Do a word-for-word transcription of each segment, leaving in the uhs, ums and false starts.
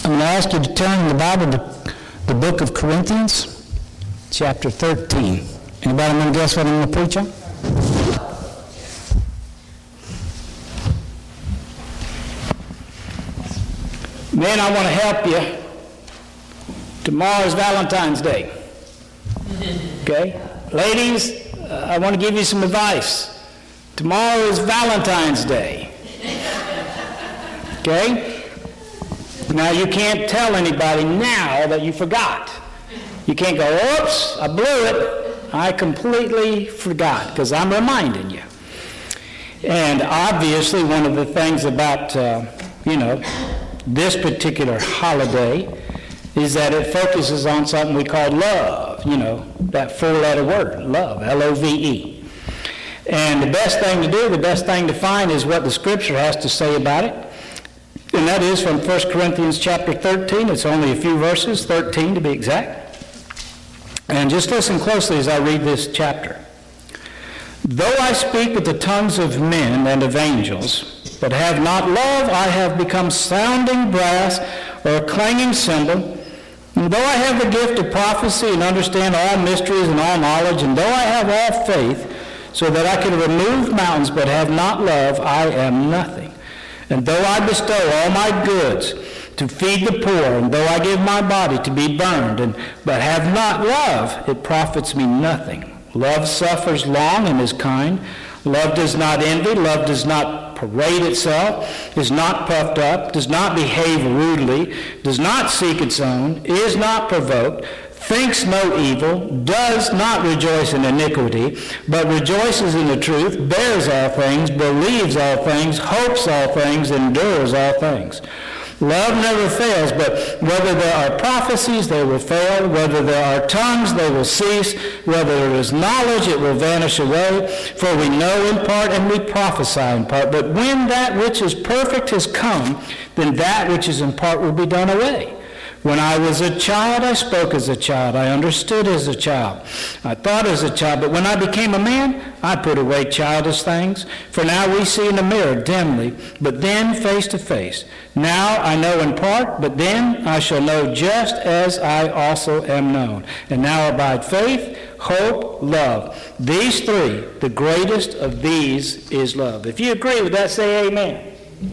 I'm going to ask you to turn in the Bible to the book of Corinthians, chapter thirteen. Anybody want to guess what I'm going to preach on? Men, I want to help you. Tomorrow's Valentine's Day. Okay? Ladies, uh, I want to give you some advice. Tomorrow is Valentine's Day. Okay? Now, you can't tell anybody now that you forgot. You can't go, oops, I blew it. I completely forgot, because I'm reminding you. And obviously, one of the things about, uh, you know, this particular holiday is that it focuses on something we call love, you know, that four-letter word, love, L O V E. And the best thing to do, the best thing to find is what the Scripture has to say about it. And that is from First Corinthians chapter thirteen. It's only a few verses, thirteen to be exact. And just listen closely as I read this chapter. Though I speak with the tongues of men and of angels, but have not love, I have become sounding brass or a clanging cymbal. And though I have the gift of prophecy and understand all mysteries and all knowledge, and though I have all faith, so that I can remove mountains, but have not love, I am nothing. And though I bestow all my goods to feed the poor, and though I give my body to be burned, and but have not love, it profits me nothing. Love suffers long and is kind. Love does not envy. Love does not parade itself, is not puffed up, does not behave rudely, does not seek its own, is not provoked, thinks no evil, does not rejoice in iniquity, but rejoices in the truth, bears all things, believes all things, hopes all things, endures all things. Love never fails, but whether there are prophecies, they will fail. Whether there are tongues, they will cease. Whether there is knowledge, it will vanish away. For we know in part and we prophesy in part. But when that which is perfect has come, then that which is in part will be done away. When I was a child, I spoke as a child. I understood as a child. I thought as a child. But when I became a man, I put away childish things. For now we see in the mirror dimly, but then face to face. Now I know in part, but then I shall know just as I also am known. And now abide faith, hope, love. These three, the greatest of these is love. If you agree with that, say amen.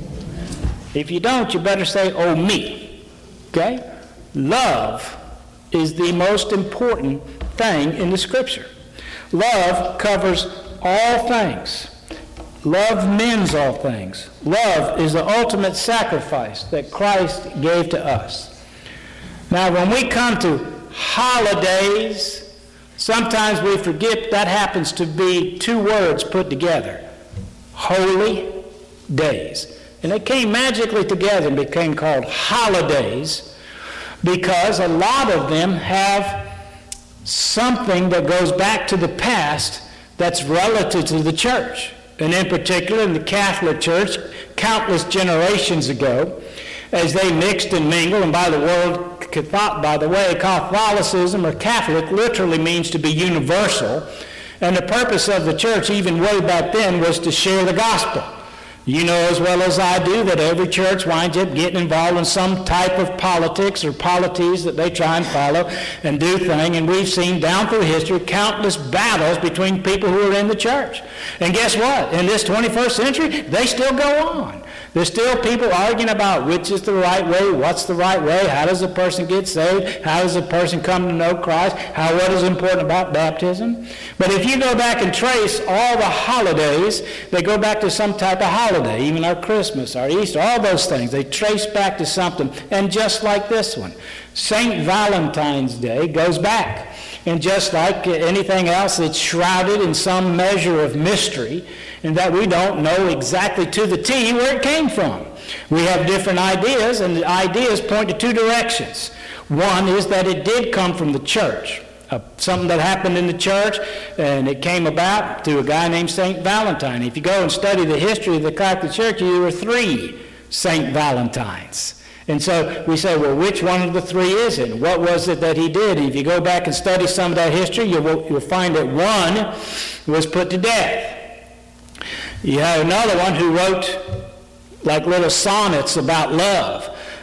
If you don't, you better say, oh me. Okay? Love is the most important thing in the Scripture. Love covers all things. Love mends all things. Love is the ultimate sacrifice that Christ gave to us. Now, when we come to holidays, sometimes we forget that happens to be two words put together. Holy days. And they came magically together and became called holidays, because a lot of them have something that goes back to the past that's relative to the church. And in particular, in the Catholic Church, countless generations ago, as they mixed and mingled, and by the word, by the way, Catholicism or Catholic literally means to be universal, and the purpose of the church, even way back then, was to share the gospel. You know as well as I do that every church winds up getting involved in some type of politics or polities that they try and follow and do thing. And we've seen down through history countless battles between people who are in the church. And guess what? In this twenty-first century, they still go on. There's still people arguing about which is the right way, what's the right way, how does a person get saved, how does a person come to know Christ, how what is important about baptism. But if you go back and trace all the holidays, they go back to some type of holiday, even our Christmas, our Easter, all those things. They trace back to something. And just like this one, Saint Valentine's Day goes back. And just like anything else, it's shrouded in some measure of mystery, and that we don't know exactly to the T where it came from. We have different ideas, and the ideas point to two directions. One is that it did come from the church, uh, something that happened in the church, and it came about through a guy named Saint Valentine. If you go and study the history of the Catholic Church, there were three Saint Valentines. And so we say, well, which one of the three is it? What was it that he did? And if you go back and study some of that history, you'll, you'll find that one was put to death. You have another one who wrote like little sonnets about love.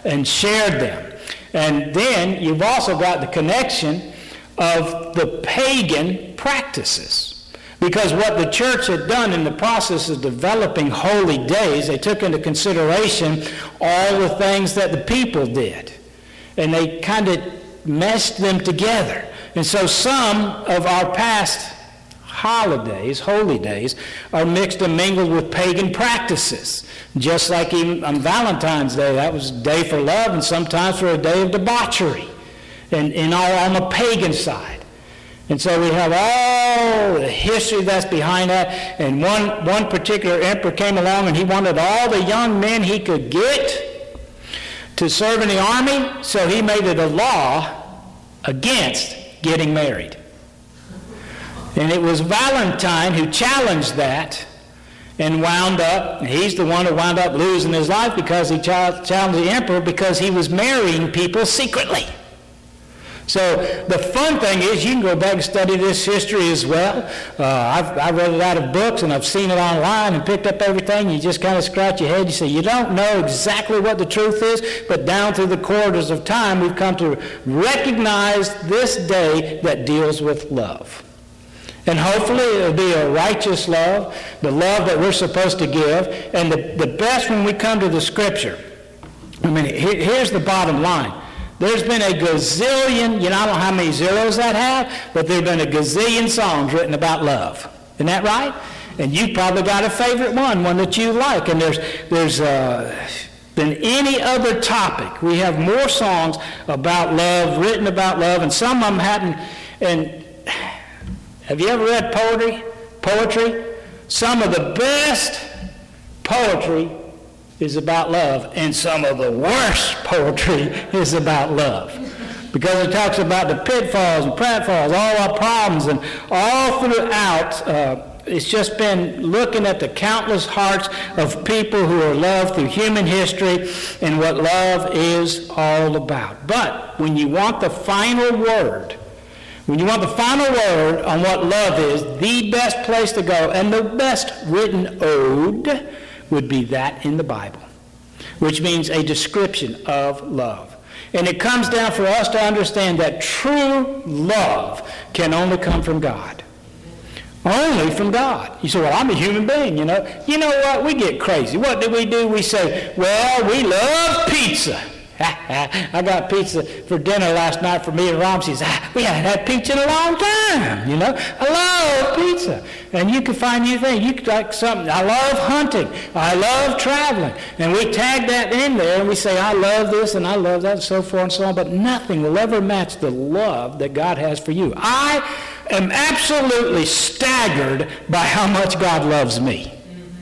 and shared them. And then you've also got the connection of the pagan practices. Because what the church had done in the process of developing holy days, they took into consideration all the things that the people did. And they kind of meshed them together. And so some of our past holidays, holy days, are mixed and mingled with pagan practices. Just like even on Valentine's Day, that was a day for love and sometimes for a day of debauchery. And, and all on the pagan side. And so we have all the history that's behind that. And one, one particular emperor came along and he wanted all the young men he could get to serve in the army, so he made it a law against getting married. And it was Valentine who challenged that and wound up, he's the one who wound up losing his life because he challenged the emperor because he was marrying people secretly. So the fun thing is you can go back and study this history as well. Uh, I've, I've read it out of books and I've seen it online and picked up everything. You just kind of scratch your head. You say, you don't know exactly what the truth is, but down through the corridors of time, we've come to recognize this day that deals with love. And hopefully it'll be a righteous love, the love that we're supposed to give. And the, the best when we come to the Scripture, I mean, here, here's the bottom line. There's been a gazillion, you know, I don't know how many zeros that have, but there have been a gazillion songs written about love. Isn't that right? And you've probably got a favorite one, one that you like. And there's, there's uh, than any other topic. We have more songs about love, written about love, and some of them hadn't. And have you ever read poetry? Poetry? Some of the best poetry is about love, and some of the worst poetry is about love. Because it talks about the pitfalls and pratfalls, all our problems, and all throughout, uh, it's just been looking at the countless hearts of people who are loved through human history and what love is all about. But when you want the final word, when you want the final word on what love is, the best place to go, and the best written ode, would be that in the Bible, which means a description of love. And it comes down for us to understand that true love can only come from God. Only from God. You say, well, I'm a human being, you know. You know what? We get crazy. What do we do? We say, well, we love pizza. I got pizza for dinner last night for me and Rom. She says, ah, we haven't had pizza in a long time, you know. I love pizza. And you can find new things. You can like something. I love hunting. I love traveling. And we tag that in there and we say, I love this and I love that and so forth and so on. But nothing will ever match the love that God has for you. I am absolutely staggered by how much God loves me.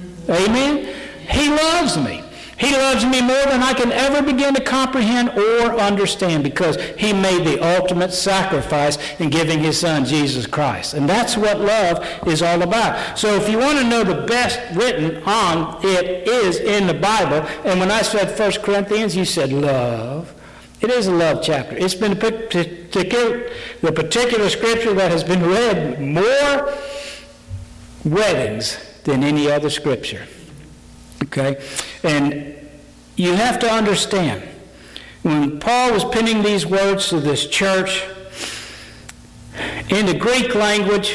Amen? He loves me. He loves me more than I can ever begin to comprehend or understand because he made the ultimate sacrifice in giving his son, Jesus Christ. And that's what love is all about. So if you want to know the best written on it is in the Bible. And when I said First Corinthians, you said love. It is a love chapter. It's been particular, the particular scripture that has been read more weddings than any other scripture. Okay? And you have to understand, when Paul was penning these words to this church, in the Greek language,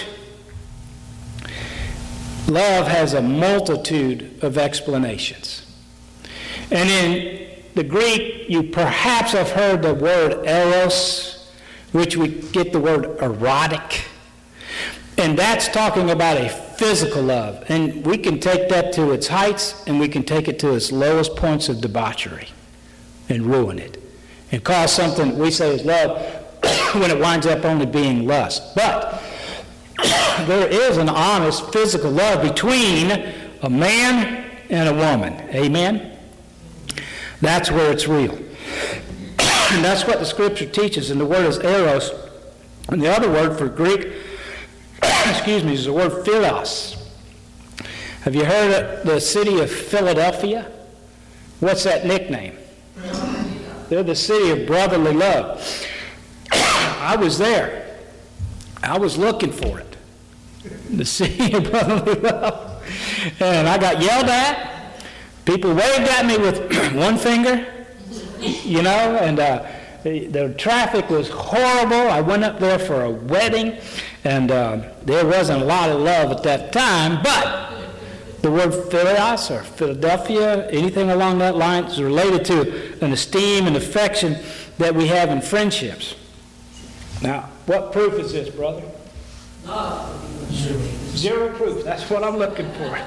love has a multitude of explanations. And in the Greek, you perhaps have heard the word eros, which we get the word erotic. And that's talking about a physical love. And we can take that to its heights and we can take it to its lowest points of debauchery and ruin it. And cause something we say is love when it winds up only being lust. But there is an honest physical love between a man and a woman. Amen? That's where it's real. And that's what the scripture teaches. And the word is eros. And the other word for Greek excuse me, is the word philos. Have you heard of the city of Philadelphia? What's that nickname? They're the city of brotherly love. I was there. I was looking for it. The city of brotherly love. And I got yelled at. People waved at me with one finger you know, and uh, the, the traffic was horrible. I went up there for a wedding, and uh, there wasn't a lot of love at that time, but the word Philios or Philadelphia, anything along that line, is related to an esteem and affection that we have in friendships. Now, what proof is this, brother? Love. Zero. Zero proof. That's what I'm looking for.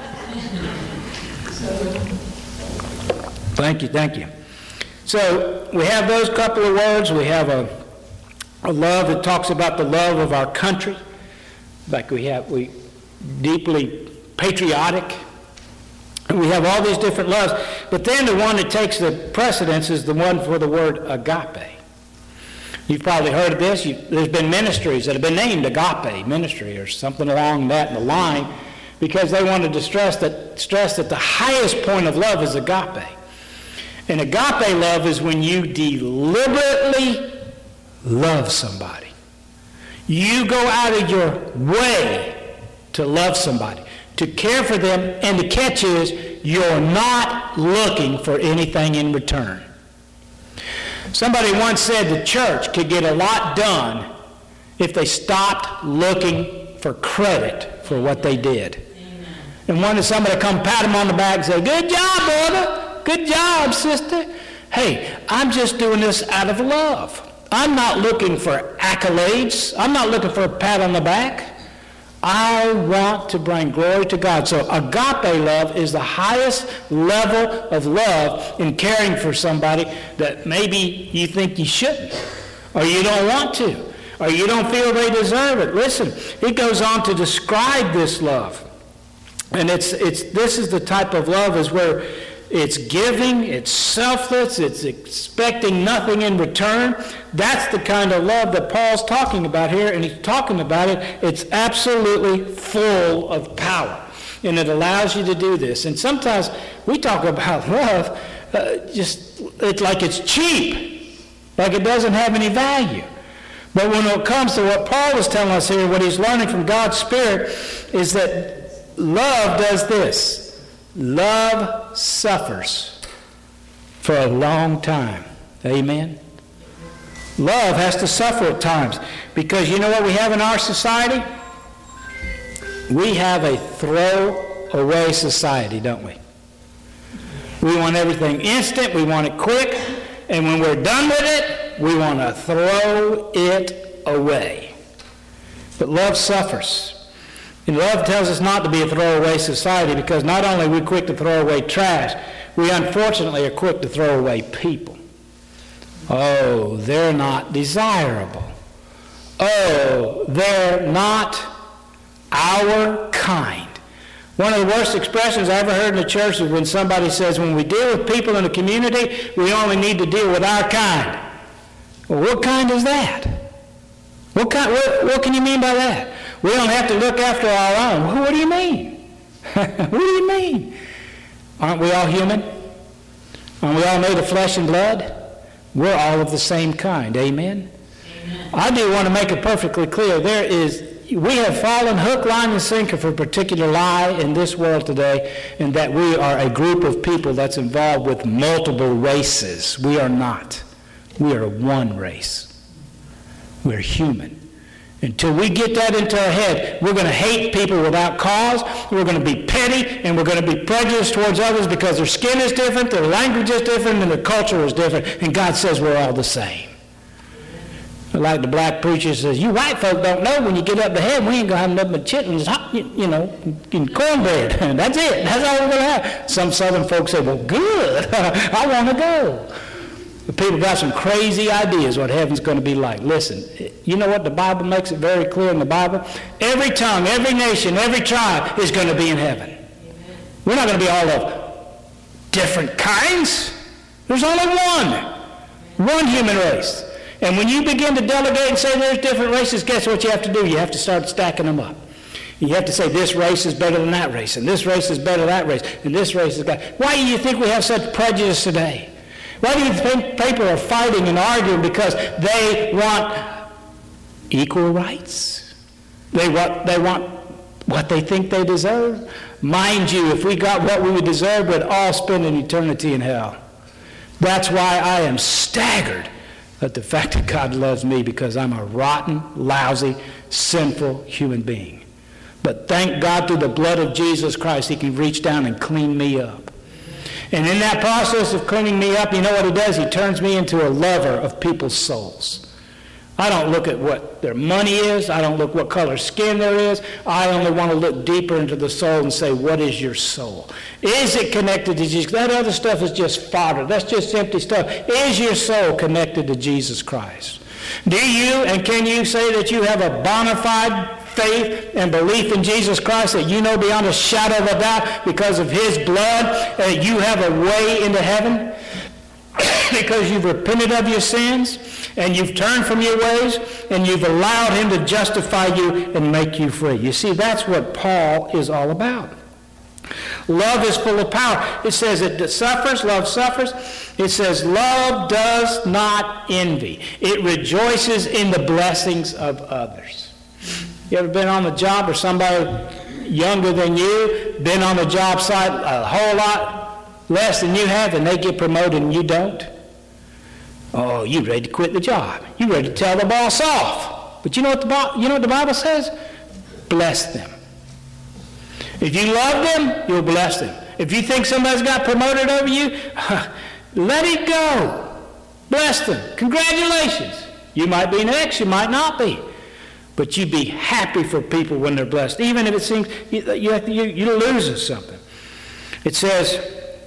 Thank you, thank you. So we have those couple of words. We have a, a love that talks about the love of our country. Like we have, we deeply patriotic. And we have all these different loves. But then the one that takes the precedence is the one for the word agape. You've probably heard of this. You, there's been ministries that have been named agape ministry or something along that in the line because they wanted to stress that, stress that the highest point of love is agape. And agape love is when you deliberately love somebody. You go out of your way to love somebody, to care for them, and the catch is you're not looking for anything in return. Somebody once said the church could get a lot done if they stopped looking for credit for what they did. Amen. And wanted somebody to come pat them on the back and say, "Good job, brother. Good job, sister. Hey, I'm just doing this out of love. I'm not looking for accolades. I'm not looking for a pat on the back. I want to bring glory to God." So agape love is the highest level of love in caring for somebody that maybe you think you shouldn't, or you don't want to, or you don't feel they deserve it. Listen, it goes on to describe this love. And it's it's this is the type of love is where it's giving, it's selfless, it's expecting nothing in return. That's the kind of love that Paul's talking about here, and he's talking about it. It's absolutely full of power, and it allows you to do this. And sometimes we talk about love uh, just it's like it's cheap, like it doesn't have any value. But when it comes to what Paul is telling us here, what he's learning from God's Spirit is that love does this. Love suffers for a long time. Amen? Love has to suffer at times. Because you know what we have in our society? We have a throw-away society, don't we? We want everything instant. We want it quick. And when we're done with it, we want to throw it away. But love suffers. And love tells us not to be a throwaway society because not only are we quick to throw away trash, we unfortunately are quick to throw away people. Oh, they're not desirable. Oh, they're not our kind. One of the worst expressions I ever heard in the church is when somebody says, when we deal with people in the community, we only need to deal with our kind. Well, what kind is that? What kind? What, what can you mean by that? We don't have to look after our own. Well, what do you mean? What do you mean? Aren't we all human? Aren't we all made of flesh and blood? We're all of the same kind. Amen? Amen. I do want to make it perfectly clear. There is, we have fallen hook, line, and sinker for a particular lie in this world today, and that we are a group of people that's involved with multiple races. We are not. We are one race. We're human. Until we get that into our head, we're going to hate people without cause, we're going to be petty, and we're going to be prejudiced towards others because their skin is different, their language is different, and their culture is different, and God says we're all the same. Like the black preacher says, you white folk don't know when you get up the head, we ain't going to have nothing but chitlins, you, you know, and cornbread. That's it. That's all we're going to have. Some southern folks say, well, good. I want to go. But people got some crazy ideas what heaven's going to be like. Listen, you know what? The Bible makes it very clear in the Bible. Every tongue, every nation, every tribe is going to be in heaven. Amen. We're not going to be all of different kinds. There's only one. One human race. And when you begin to delegate and say there's different races, guess what you have to do? You have to start stacking them up. You have to say this race is better than that race, and this race is better than that race, and this race is better. Why do you think we have such prejudice today? Why do you think people are fighting and arguing? Because they want equal rights. They want, they want what they think they deserve. Mind you, if we got what we would deserve, we'd all spend an eternity in hell. That's why I am staggered at the fact that God loves me, because I'm a rotten, lousy, sinful human being. But thank God through the blood of Jesus Christ, he can reach down and clean me up. And in that process of cleaning me up, you know what he does? He turns me into a lover of people's souls. I don't look at what their money is. I don't look what color skin there is. I only want to look deeper into the soul and say, what is your soul? Is it connected to Jesus? That other stuff is just fodder. That's just empty stuff. Is your soul connected to Jesus Christ? Do you and can you say that you have a bona fide faith and belief in Jesus Christ, that you know beyond a shadow of a doubt because of his blood that you have a way into heaven? Because you've repented of your sins and you've turned from your ways and you've allowed him to justify you and make you free. You see, that's what Paul is all about. Love is full of power. It says it suffers, love suffers. It says love does not envy. It rejoices in the blessings of others. You ever been on the job, or somebody younger than you been on the job site a whole lot less than you have, and they get promoted and you don't? Oh, you ready to quit the job. You ready to tell the boss off. But you know what the, you know what the Bible says? Bless them. If you love them, you'll bless them. If you think somebody's got promoted over you, let it go. Bless them. Congratulations. You might be next, you might not be. But you be happy for people when they're blessed, even if it seems you, you, you, you're losing something. It says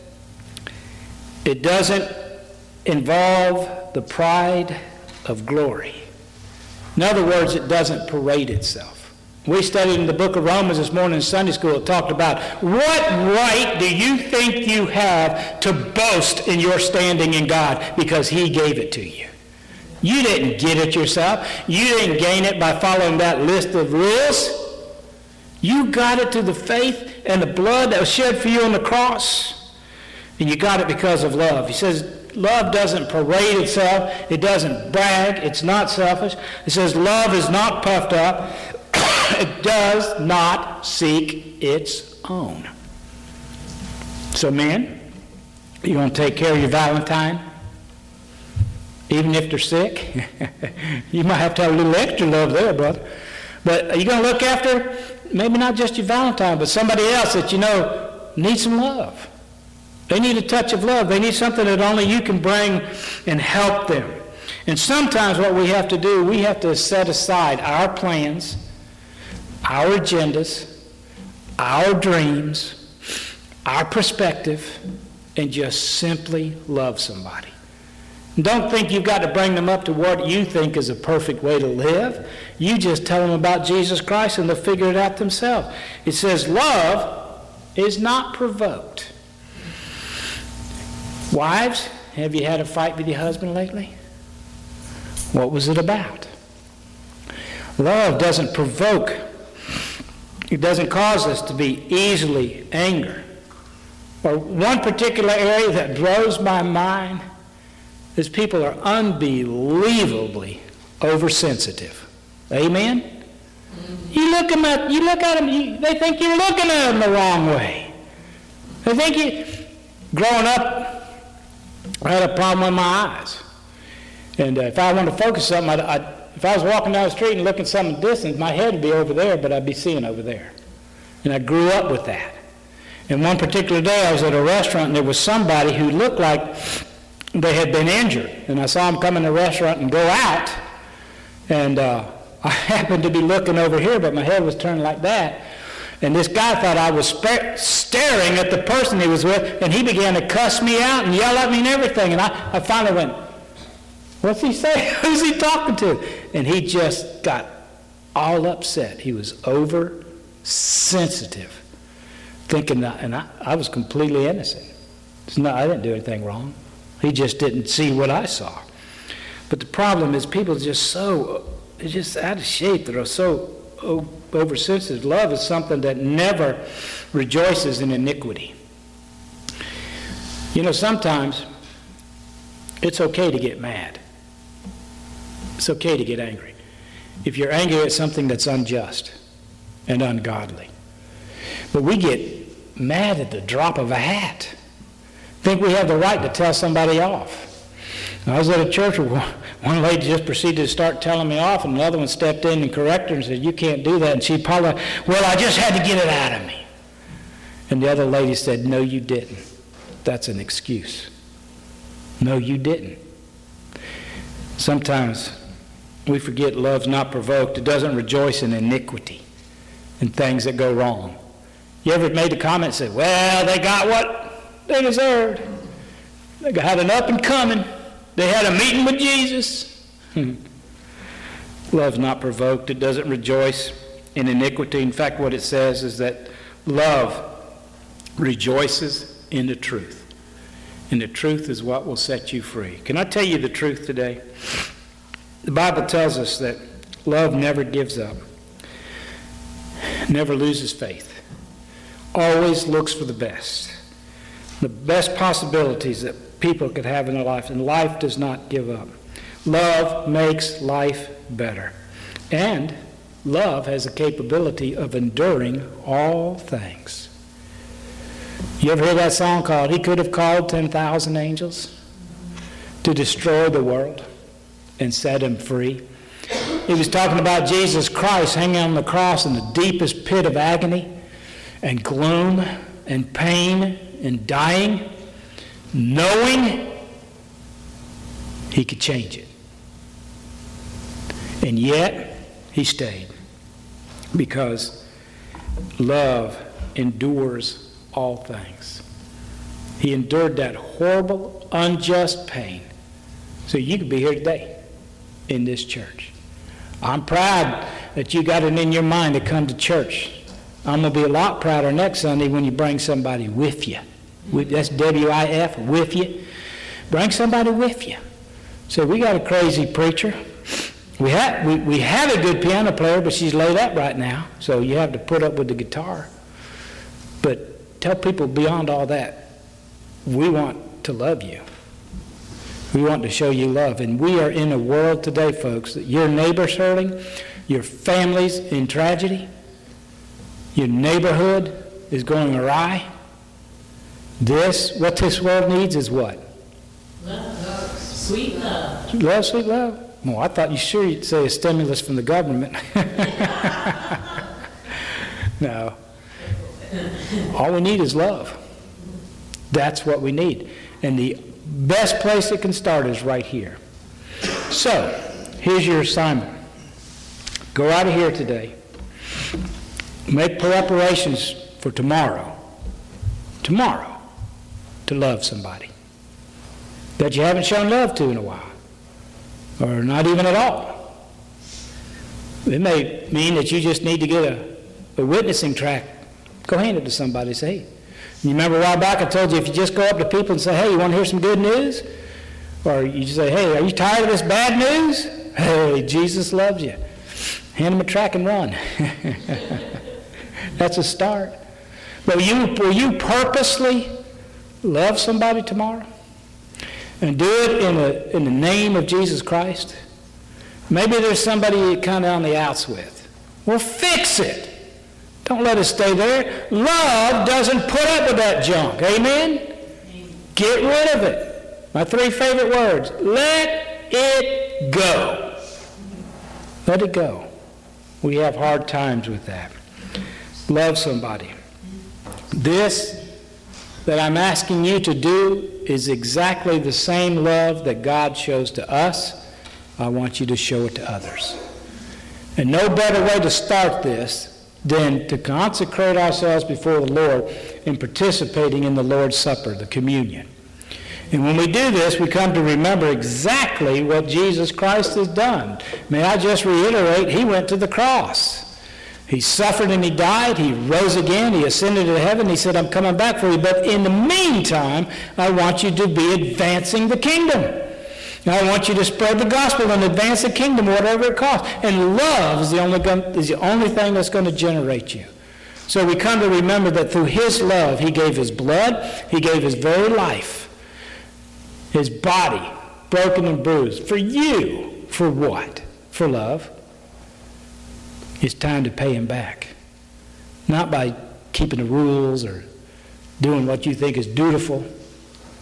it doesn't involve the pride of glory. In other words, it doesn't parade itself. We studied in the book of Romans this morning in Sunday school. It talked about, what right do you think you have to boast in your standing in God because he gave it to you? You didn't get it yourself. You didn't gain it by following that list of rules. You got it through the faith and the blood that was shed for you on the cross. And you got it because of love. He says love doesn't parade itself. It doesn't brag. It's not selfish. It says love is not puffed up. It does not seek its own. So men, you going to take care of your Valentine? Even if they're sick? You might have to have a little extra love there, brother. But are you going to look after maybe not just your Valentine, but somebody else that you know needs some love? They need a touch of love. They need something that only you can bring and help them. And sometimes what we have to do, we have to set aside our plans, our agendas, our dreams, our perspective, and just simply love somebody. Don't think you've got to bring them up to what you think is a perfect way to live. You just tell them about Jesus Christ and they'll figure it out themselves. It says love is not provoked. Wives, have you had a fight with your husband lately? What was it about? Love doesn't provoke. It doesn't cause us to be easily angered. Or one particular area that blows my mind is people are unbelievably oversensitive. Amen? Mm-hmm. You look them at, you look at them, you, they think you're looking at them the wrong way. They think you, growing up, I had a problem with my eyes. And uh, if I wanted to focus something, I'd, I'd, if I was walking down the street and looking something distant, my head would be over there, but I'd be seeing over there. And I grew up with that. And one particular day I was at a restaurant and there was somebody who looked like they had been injured. And I saw them come in the restaurant and go out. And uh, I happened to be looking over here, but my head was turned like that. And this guy thought I was sp- staring at the person he was with, and he began to cuss me out and yell at me and everything. And I, I finally went, what's he saying? Who's he talking to? And he just got all upset. He was over-sensitive, thinking that, and I, I was completely innocent. It's not, I didn't do anything wrong. He just didn't see what I saw. But the problem is people are just so, they're just out of shape. They're so oh, oversensitive. Love is something that never rejoices in iniquity. You know, sometimes it's okay to get mad. It's okay to get angry. If you're angry at something that's unjust and ungodly. But we get mad at the drop of a hat. think we have the right to tell somebody off. I was at a church where one lady just proceeded to start telling me off, and another one stepped in and corrected her and said, you can't do that. And she probably, well, I just had to get it out of me. And the other lady said, no, you didn't. That's an excuse. No, you didn't. Sometimes we forget love's not provoked. It doesn't rejoice in iniquity and things that go wrong. You ever made a comment and said, well, they got what they deserved. They had an up and coming. They had a meeting with Jesus. Love's not provoked. It doesn't rejoice in iniquity. In fact, what it says is that love rejoices in the truth. And the truth is what will set you free. Can I tell you the truth today? The Bible tells us that love never gives up, never loses faith, always looks for the best, the best possibilities that people could have in their life, and life does not give up. Love makes life better. And love has the capability of enduring all things. You ever hear that song called, He Could Have Called ten thousand Angels to destroy the world and set him free? He was talking about Jesus Christ hanging on the cross in the deepest pit of agony and gloom and pain and dying, knowing he could change it. And yet, he stayed because love endures all things. He endured that horrible, unjust pain so you could be here today in this church. I'm proud that you got it in your mind to come to church. I'm going to be a lot prouder next Sunday when you bring somebody with you. That's W I F, with you. Bring somebody with you. So we got a crazy preacher. We have, we, we have a good piano player, but she's laid up right now, so you have to put up with the guitar. But tell people beyond all that, we want to love you. We want to show you love. And we are in a world today, folks, that your neighbor's hurting, your family's in tragedy, your neighborhood is going awry. This, what this world needs is what? Love, love, sweet love. Love, sweet love? Well, I thought you sure you'd say a stimulus from the government. No. All we need is love. That's what we need. And the best place it can start is right here. So, here's your assignment. Go out of here today. Make preparations for tomorrow. Tomorrow. To love somebody that you haven't shown love to in a while. Or not even at all. It may mean that you just need to get a, a witnessing tract. Go hand it to somebody and say, hey. You remember a while back I told you if you just go up to people and say, hey, you want to hear some good news? Or you just say, hey, are you tired of this bad news? Hey, Jesus loves you. Hand them a tract and run. That's a start. But will you, will you purposely love somebody tomorrow? And do it in the, in the name of Jesus Christ? Maybe there's somebody you're kind of on the outs with. Well, fix it. Don't let it stay there. Love doesn't put up with that junk. Amen? Amen? Get rid of it. My three favorite words. Let it go. Let it go. We have hard times with that. Love somebody. This that I'm asking you to do is exactly the same love that God shows to us. I want you to show it to others. And no better way to start this than to consecrate ourselves before the Lord in participating in the Lord's Supper, the communion. And when we do this, we come to remember exactly what Jesus Christ has done. May I just reiterate, he went to the cross. He suffered and he died. He rose again. He ascended to heaven. He said, I'm coming back for you. But in the meantime, I want you to be advancing the kingdom. I want you to spread the gospel and advance the kingdom, whatever it costs. And love is the only, is the only thing that's going to generate you. So we come to remember that through his love, he gave his blood. He gave his very life. His body, broken and bruised. For you. For what? For love. It's time to pay him back. Not by keeping the rules or doing what you think is dutiful.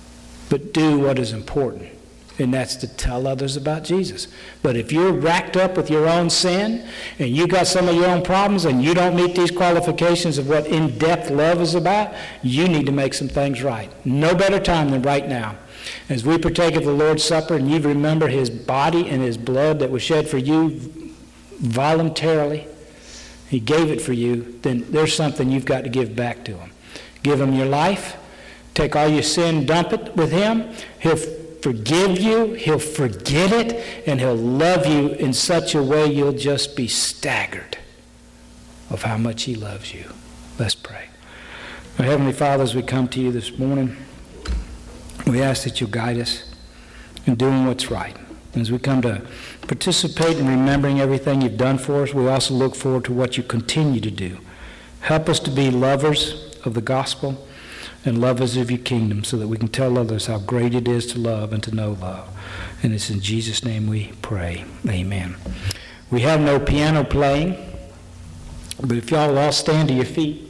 but do what is important, and that's to tell others about Jesus. But if you're racked up with your own sin, and you got some of your own problems, and you don't meet these qualifications of what in-depth love is about, you need to make some things right. No better time than right now. As we partake of the Lord's Supper, and you remember his body and his blood that was shed for you voluntarily, he gave it for you, then there's something you've got to give back to him. Give him your life. Take all your sin, dump it with him. He'll forgive you. He'll forget it. And he'll love you in such a way you'll just be staggered of how much he loves you. Let's pray. Our Heavenly Father, as we come to you this morning, we ask that you guide us in doing what's right. As we come to participate in remembering everything you've done for us, we also look forward to what you continue to do. Help us to be lovers of the gospel and lovers of your kingdom so that we can tell others how great it is to love and to know love. And it's in Jesus' name we pray. Amen. We have no piano playing, but if y'all will all stand to your feet.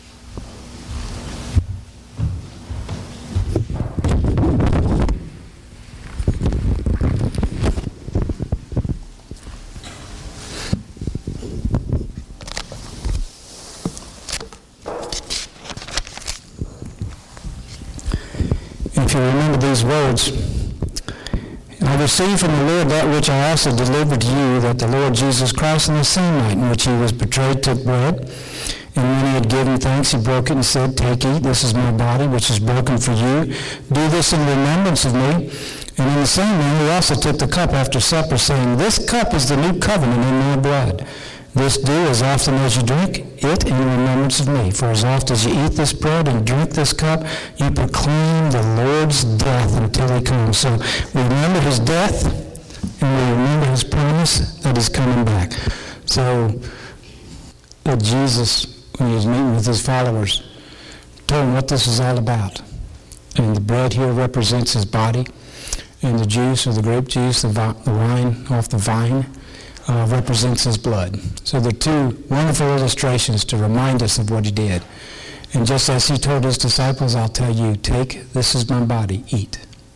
If you remember these words, I received from the Lord that which I also delivered to you, that the Lord Jesus Christ on the same night in which he was betrayed took bread, and when he had given thanks, he broke it and said, "Take, eat, this is my body, which is broken for you. Do this in remembrance of me." And in the same way, he also took the cup after supper, saying, "This cup is the new covenant in my blood. This do as often as you drink it in remembrance of me. For as often as you eat this bread and drink this cup, you proclaim the Lord's death until he comes." So we remember his death, and we remember his promise that he's coming back. So that Jesus, when he was meeting with his followers, told them what this is all about. And the bread here represents his body, and the juice, or the grape juice, the, vi- the wine off the vine, Uh, represents his blood. So they're two wonderful illustrations to remind us of what he did. And just as he told his disciples, I'll tell you, take, this is my body, eat.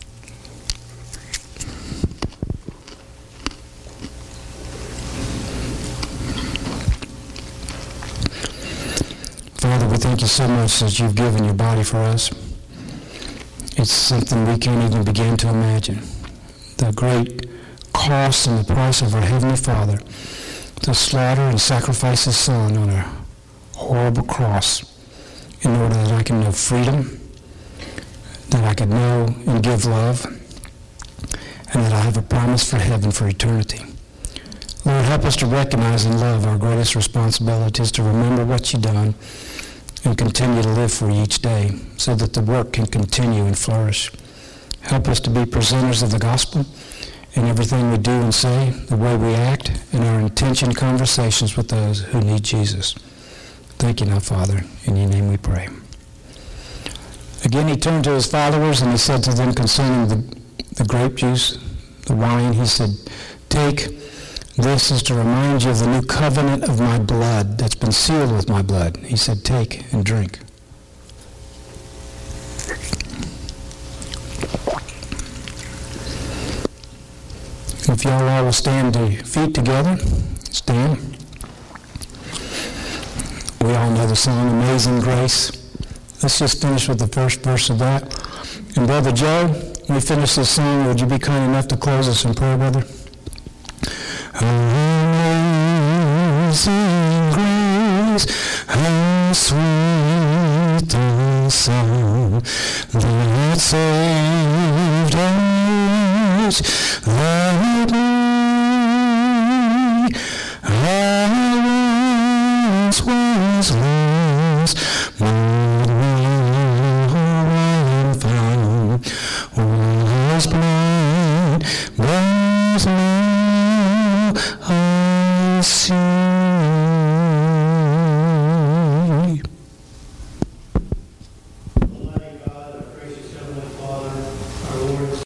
Father, we thank you so much that you've given your body for us. It's something we can't even begin to imagine. The great cost and the price of our Heavenly Father to slaughter and sacrifice his Son on a horrible cross in order that I can know freedom, that I can know and give love, and that I have a promise for heaven for eternity. Lord, help us to recognize and love our greatest responsibility is to remember what you've done and continue to live for you each day so that the work can continue and flourish. Help us to be presenters of the gospel in everything we do and say, the way we act, and our intention conversations with those who need Jesus. Thank you now, Father. In your name we pray. Again, he turned to his followers and he said to them concerning the, the grape juice, the wine, he said, "Take, this is to remind you of the new covenant of my blood that's been sealed with my blood." He said, "Take and drink." If y'all all will stand to your feet together, stand. We all know the song, Amazing Grace. Let's just finish with the first verse of that. And Brother Joe, when we finish this song, would you be kind enough to close us in prayer, brother? Amazing grace, how sweet the sound that saved us. Let me, I once was lost, but now I'm found. Was blind, but now